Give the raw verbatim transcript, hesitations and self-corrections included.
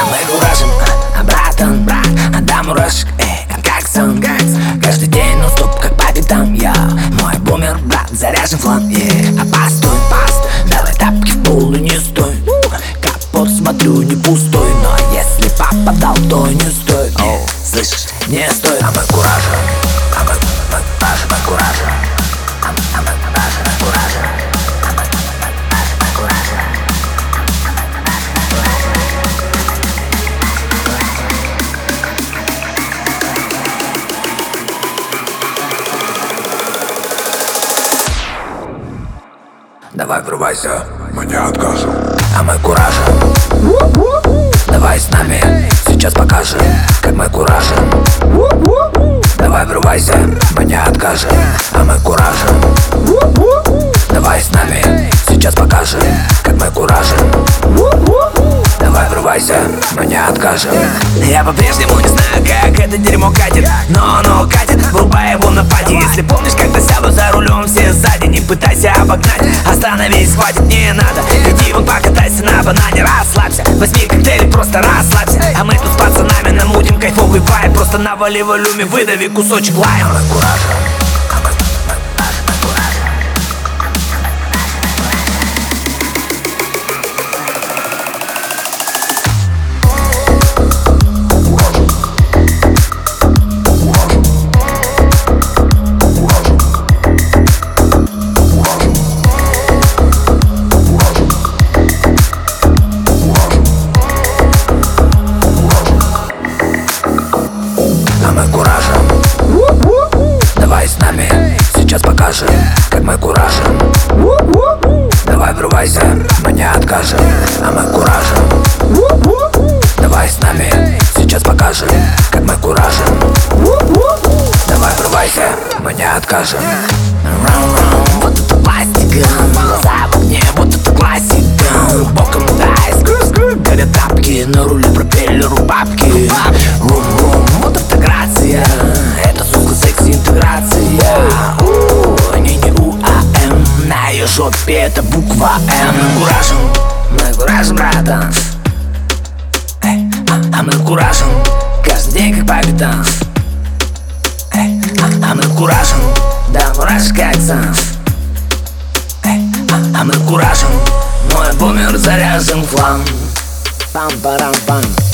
мы куражим, а братан, брат, отдам мурашек, эй, как сон. Каждый день нон-стоп, как по пятам. Я, мой бумер, брат, заряжен флан. Yeah. А постой, постой, давай тапки в пол и не стой. Капот смотрю, не пустой, но если попадал, то не стоит. Oh, слышишь, не стоит. А мы куражим, а мы, мы куражим, мы куражим. А мы, а мы куражим, мы куражим. А мы, мы, мы куражим, мы куражим. Давай врывайся, мы не откажем. А мы куражим. Давай с нами, сейчас покажем, как мы куражим. Давай врывайся, мы не откажем. А мы куражим. Давай с нами, сейчас покажем, как мы куражим. Давай врывайся, мы не откажем. Я по-прежнему не знаю, как это дерьмо катит, но оно катит, врубай его на паде. Если помнишь, когда сяду за рулем, все сзади, не пытайся обогнать, остановись, хватит, не надо. Иди вон покатайся на банане, расслабься, возьми коктейль, просто расслабься. А мы тут с пацанами намутим кайфовый вайб, просто навали волюме, выдави кусочек лайма. Мы куражим. А мы куражим. Давай с нами, сейчас покажем, как мы куражим. Давай врывайся, мы не откажем. А мы куражим. Давай с нами, сейчас покажем, как мы куражим. Давай врывайся, мы не откажем. Вот это пластика, глаза в огне, вот это классика. Боком дай, горят тапки, на руле пропеллеру бабки. Рум-рум, вот это грация, это сука секс-интеграция. У, не не у, а м, на ее жопе это буква М. Мы куражим, мы куражим, братан. Эй, а, а мы куражим, каждый день как по пятам. Эй, а, а мы куражим, да мурашек как сон. Эй, а, а мы куражим, мой бумер заряжен флам. Пам-парам-пам.